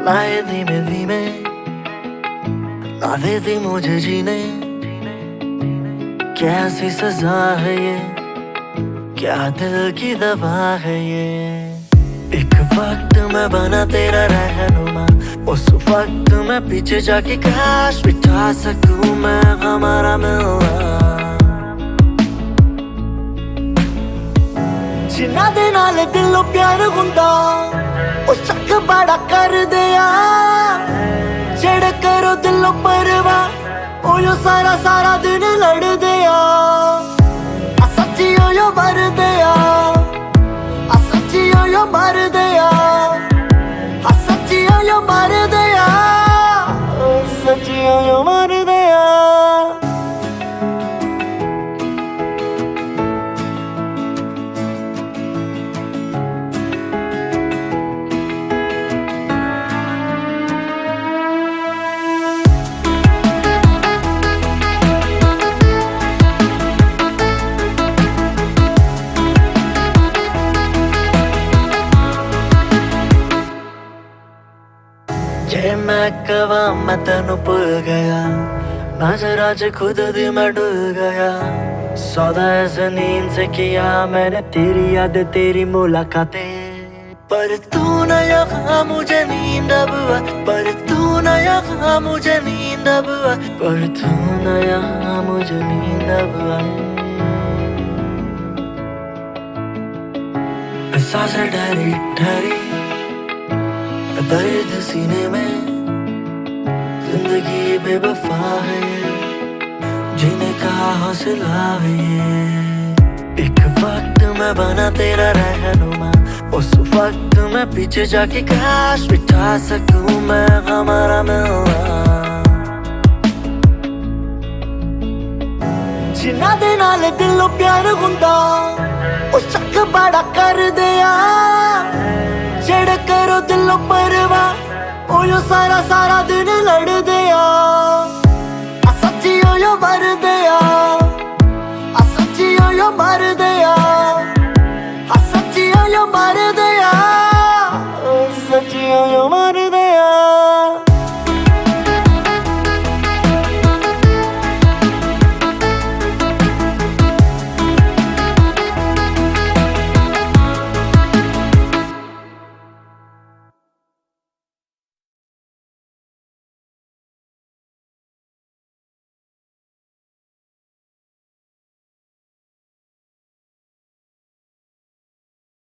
लाए धीमे धीमे ना देती मुझे जीने। कैसी सजा है ये, क्या दिल की दवा है ये। एक वक्त मैं बना तेरा रहनुमा, उस वक्त मैं पीछे जाके काश बिठा सकूं मैं हमारा मिलना। जिन्ना दे नाल दिलों प्यार हुंदा ओ शक बड़ा कर दिया। जेड़े करो दिलों परवाह ओ यो सारा सारा दिन लड़ दिया। आ सच्ची ओ यो मर दिया, आ सच्ची ओ यो मर दिया, आ सच्ची ओ यो मर दिया, सच्ची ओ यो मर दिया। जे मैं कवा मैं तेनू भुल गया, नजर आज खुद दी मैं डुल गया। सौदा ऐसे नींद से किया मैंने तेरी याद तेरी मुलाकातें। पर तू न यहाँ मुझे नींद अब आ, पर तू न यहाँ मुझे नींद अब आ, पर तू न यहाँ मुझे नींद अब आ। सांसें ठहरी ठहरी दर्द सीने में, जिंदगी बेवफा है जीने का हौसला है। एक वक्त मैं बना तेरा रहनुमा, उस वक्त मैं पीछे जाके काश बिठा सकूं मैं हमारा मिलना। जिन्ना दे नाल दिलों प्यार हुंदा ओ शक बड़ा कर दिया। जेड़े करो दिलों परवाह ओ यो सारा सारा दिन